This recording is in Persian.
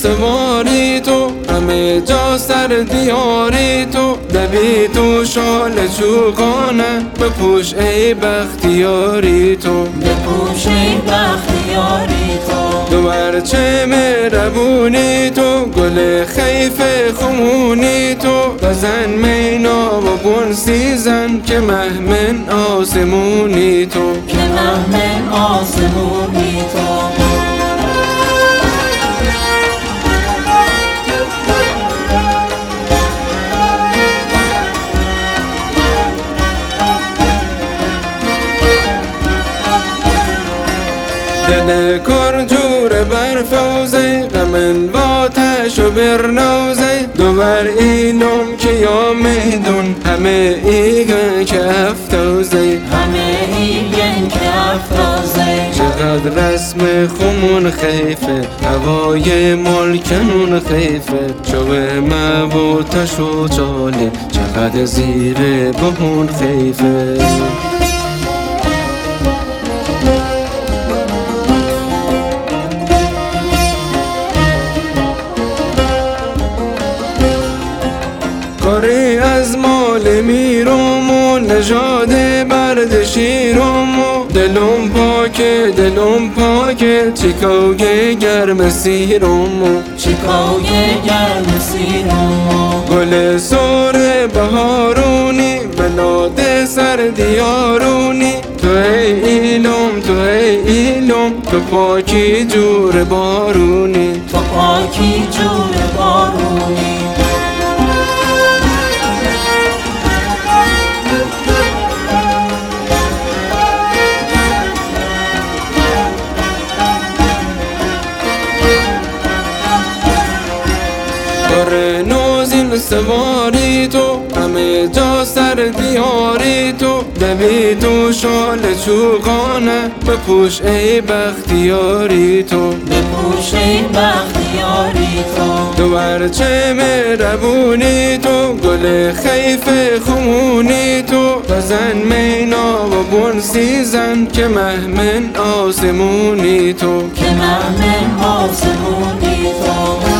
سواری تو، همه جا سر دیاری تو. دبی تو شال چوگانه، بپوش ای بختیاری تو، بپوش ای بختیاری تو. دور چه مهربونی تو، گل خیف خمونی تو. بزن مینا و بونسی زن که مهمن آسمونی تو، که مهمن آسمونی تو. دل کر جور برفوزه، غمن و آتش و برنوزه. دوبر اینم که یا میدون، همه ایگن که افتوزه. همه ایگن که افتوزه. چقدر رسم خمون خیفه، هوای ملکنون خیفه. چوه مبوتش و چاله، چقدر زیر بهون خیفه. کاری از مال میروم و نژاد برد شیروم و دلم پاکه چیکاوگه گرم سیروم و چیکاوگه گرم سیروم. گل سور بهارونی، بلاد سر دیارونی. تو ای ایلم تو پاکی جور بارونی، تو پاکی جور بارونی. نوزین سواری تو، همه جا سر دیاری تو. دبی تو شال چوگانه، بپوش ای بختیاری تو، بپوش ای بختیاری تو. دور چه مهربونی تو، گل خیف خمونی تو. بزن مینا و بونسی زن که مهمن آسمونی تو، که مهمن آسمونی تو.